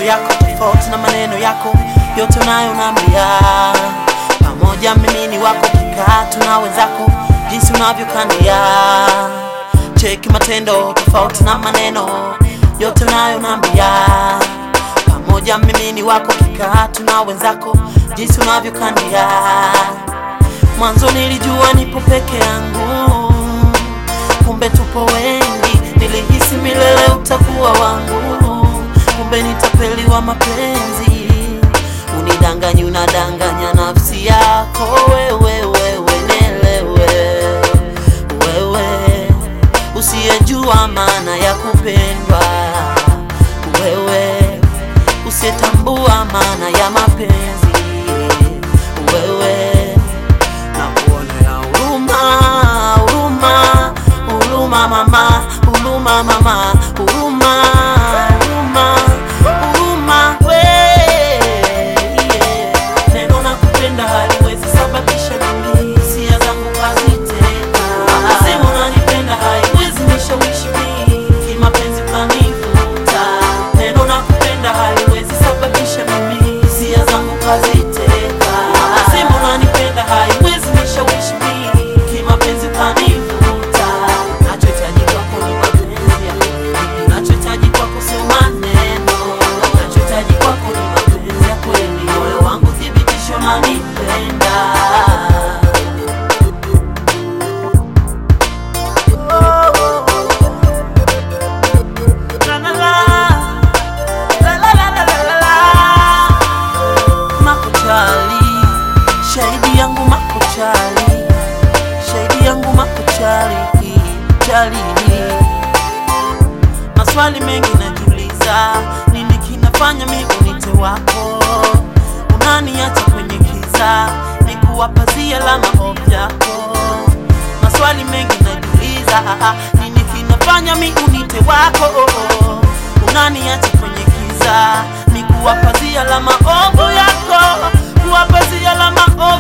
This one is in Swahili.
matendo yako tofauti na maneno yako yote unayonambia. Pamoja mimi ni wako, kikaa tuna wenzako jinsi unavyokania. Cheki matendo tofauti na maneno yote unayonambia. Pamoja mimi ni wako, kikaa tuna wenzako jinsi unavyokania. Mwanzo nilijua nipo peke yangu, kumbe tupo wengi. Nilihisi milele utakuwa wangu, kumbe nitapeliwa mapenzi. Unidanganya, unadanganya nafsi yako. Wewe nelewe, wewe usiyejua maana ya kupendwa, wewe usiyetambua maana ya mapenzi, wewe nakuonea huruma mama, huruma mama, huruma neno nakupenda haliwezi sababisha mimi hisia zangu kaziteka. Sema unanipenda haiwezi nishawishi mimi kimapenzi kanivuta. Neno nakupenda haliwezi sababisha mimi hisia zangu kaziteka. Sema unanipenda haiwezi nishawishi mimi kimapenzi kanivuta. Nachohitaji kwako ni mapenzi ya kweli, nachohitaji kwako sio maneno, nachohitaji kwako ni mapenzi ya kweli. Moyo wangu thibitisho unanipenda. Makuchali, shahidi yangu makuchali, shahidi yangu makuchali, chali. Maswali mengi najiuliza, nini kinafanya mimi unite wako? Unaniacha kwenye kiza, nikuwapazia la maovu yako. Maswali mengi najiuliza, nini kinafanya mimi unite wako? Unaniacha kwenye kiza, nikuwapazia la maovu yako, kuwapazia la maovu